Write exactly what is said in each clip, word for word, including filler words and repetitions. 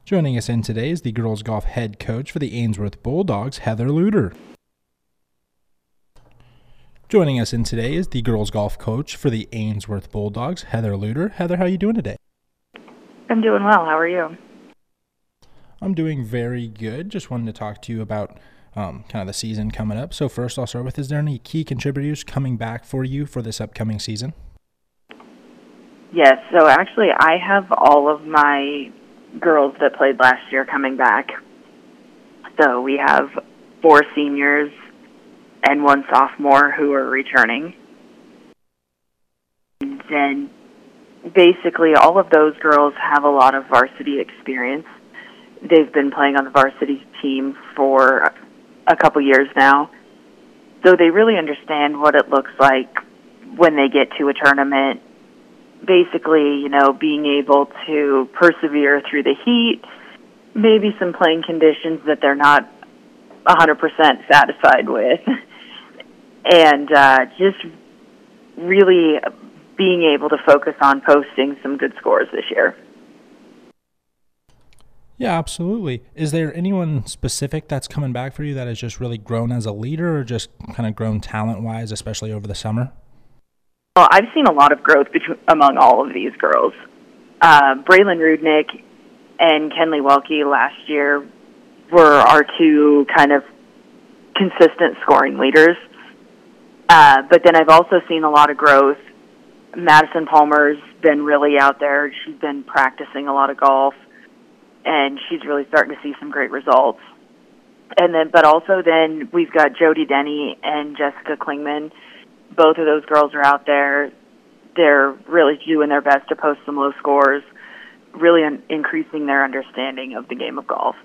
Joining us in today is the girls golf head coach for the Ainsworth Bulldogs, Heather Luter. Joining us in today is the girls golf coach for the Ainsworth Bulldogs, Heather Luter. Heather, how are you doing today? I'm doing well. How are you? I'm doing very good. Just wanted to talk to you about um, kind of the season coming up. So first I'll start with, is there any key contributors coming back for you for this upcoming season? Yes, so actually I have all of my girls that played last year coming back. So we have four seniors and one sophomore who are returning. And then basically all of those girls have a lot of varsity experience. They've been playing on the varsity team for a couple years now. So they really understand what it looks like when they get to a tournament. Basically, you know, being able to persevere through the heat, maybe some playing conditions that they're not one hundred percent satisfied with, and uh, just really being able to focus on posting some good scores this year. Yeah, absolutely. Is there anyone specific that's coming back for you that has just really grown as a leader or just kind of grown talent-wise, especially over the summer? Well, I've seen a lot of growth between, among all of these girls. Uh, Braylon Rudnick and Kenley Welke last year were our two kind of consistent scoring leaders. Uh, but then I've also seen a lot of growth. Madison Palmer's been really out there. She's been practicing a lot of golf, and she's really starting to see some great results. And then, but also then we've got Jody Denny and Jessica Klingman. Both of those girls are out there. They're really doing their best to post some low scores, really un- increasing their understanding of the game of golf.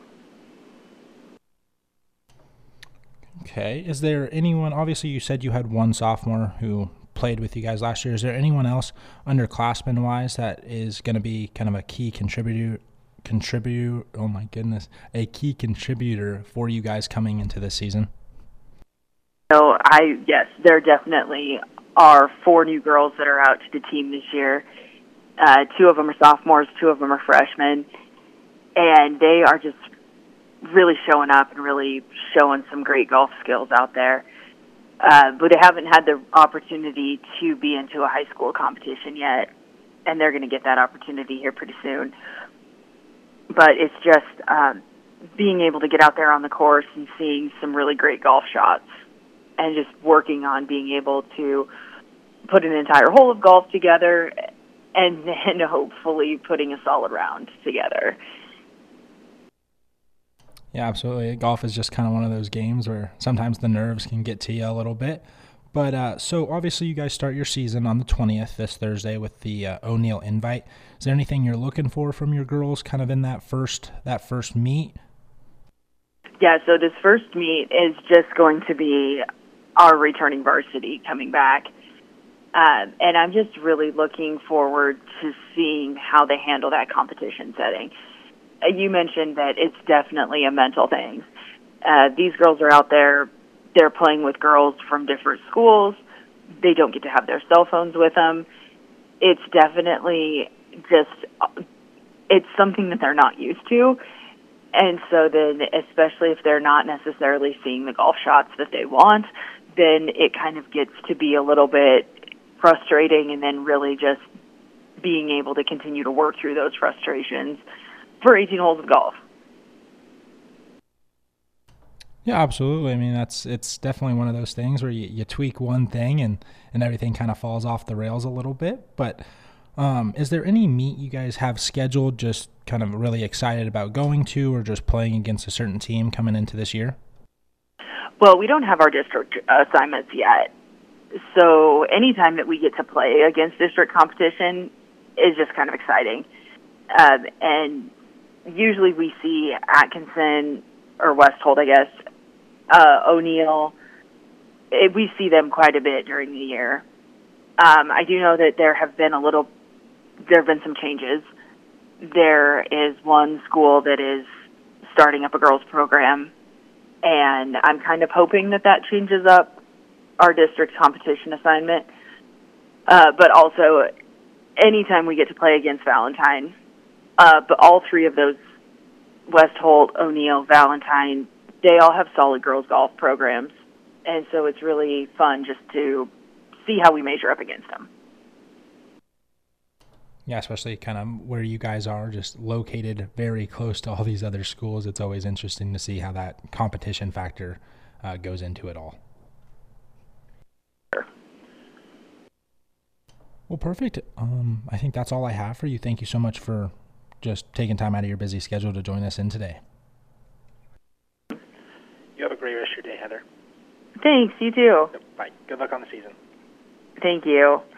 Okay. Is there anyone, obviously you said you had one sophomore who played with you guys last year. Is there anyone else underclassmen-wise that is going to be kind of a key contributor, contributor, oh my goodness, a key contributor for you guys coming into this season? So I, yes, there definitely are four new girls that are out to the team this year. Uh, two of them are sophomores, two of them are freshmen, and they are just really showing up and really showing some great golf skills out there. Uh, but they haven't had the opportunity to be into a high school competition yet, and they're going to get that opportunity here pretty soon. But it's just um, being able to get out there on the course and seeing some really great golf shots, and just working on being able to put an entire hole of golf together and then hopefully putting a solid round together. Yeah, absolutely. Golf is just kind of one of those games where sometimes the nerves can get to you a little bit. But uh, so obviously you guys start your season on the twentieth this Thursday with the uh, O'Neill Invite. Is there anything you're looking for from your girls kind of in that first that first meet? Yeah, so this first meet is just going to be our returning varsity coming back. Uh, and I'm just really looking forward to seeing how they handle that competition setting. Uh, you mentioned that it's definitely a mental thing. Uh, these girls are out there, they're playing with girls from different schools. They don't get to have their cell phones with them. It's definitely just, it's something that they're not used to. And so then, especially if they're not necessarily seeing the golf shots that they want, then it kind of gets to be a little bit frustrating, and then really just being able to continue to work through those frustrations for eighteen holes of golf. Yeah, absolutely. I mean, that's it's definitely one of those things where you, you tweak one thing and, and everything kind of falls off the rails a little bit. But um, is there any meet you guys have scheduled, just kind of really excited about going to, or just playing against a certain team coming into this year? Well, we don't have our district assignments yet. So anytime that we get to play against district competition is just kind of exciting. Um, and usually we see Atkinson or Westhold, I guess, uh, O'Neill. It, we see them quite a bit during the year. Um, I do know that there have been a little, there have been some changes. There is one school that is starting up a girls program, and I'm kind of hoping that that changes up our district competition assignment. Uh, but also, anytime we get to play against Valentine, uh, but all three of those West Holt, O'Neill, Valentine, they all have solid girls golf programs. And so it's really fun just to see how we measure up against them. Yeah, especially kind of where you guys are, just located very close to all these other schools. It's always interesting to see how that competition factor uh, goes into it all. Sure. Well, perfect. Um, I think that's all I have for you. Thank you so much for just taking time out of your busy schedule to join us in today. You have a great rest of your day, Heather. Thanks, you too. Bye. Good luck on the season. Thank you.